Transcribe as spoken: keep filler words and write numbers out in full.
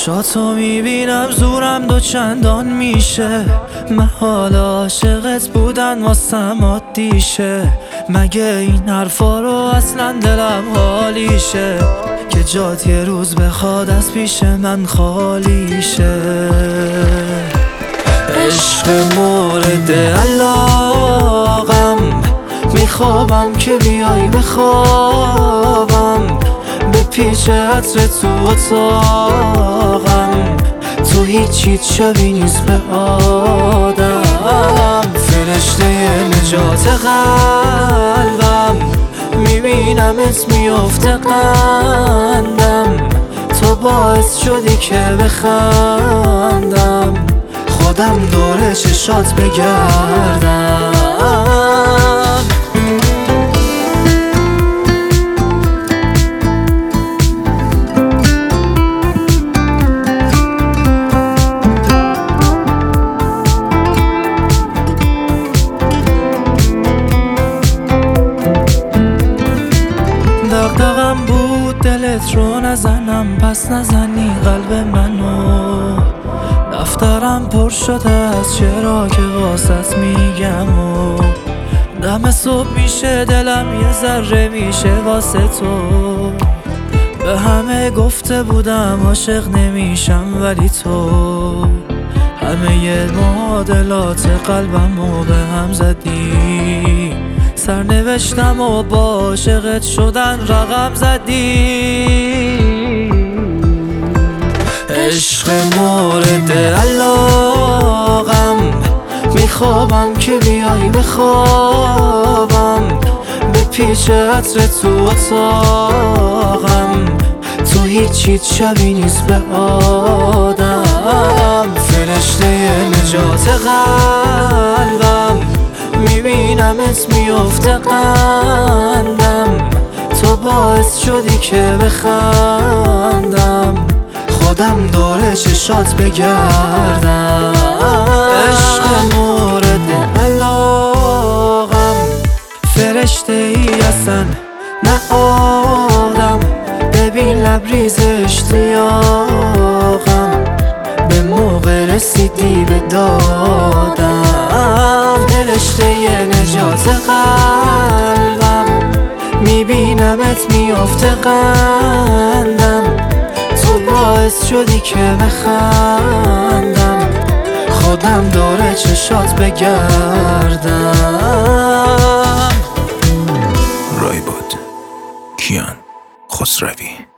چشاتو میبینم زورم دو چندان میشه. من حالا عاشقت بودن واسم عادیشه. مگه این حرفا رو اصلا دلم حالیشه که جات یه روز بخواد از پیش من خالیشه. عشق مورد علاقم، میخوابم که بیای بخوابم. به پیچ عطر تو اتاقم، تو هیچیت شبیه نیست به آدم. فرشته نجات قلبم، میبینمت میفته قندم. تو باعث شدی که بخندم، خودم دور چشات بگردم. دغدغم بود دلت رو نزنم، پس نزنی قلب منو. دفترم پر شده از چرا که واسط میگم و دم صبح میشه دلم یه ذره میشه واسه تو. به همه گفته بودم عاشق نمیشم، ولی تو همه معادلات قلبمو به هم زدی. سرنوشتم و با عاشقت شدن رقم زدی. عشق مورد علاقم، میخوابم که بیای بخوابم. به پیچ عطر تو اتاقم، تو هیچیت شبیه نیست به آدم. فرشته نجات قلبم، میبینمت میفته قندم. تو باعث شدی که بخندم، خودم دور چشات بگردم. عشق مورد علاقم، فرشته ای هستن نه آدم. ببین لبریز اشتیاقم، به موقع رسیدی به دادم. فرشته نجات قلبم، میبینمت میفته قندم. تو باعث شدی که بخندم، خودم دور چشات بگردم. رایبود کیان خسروی.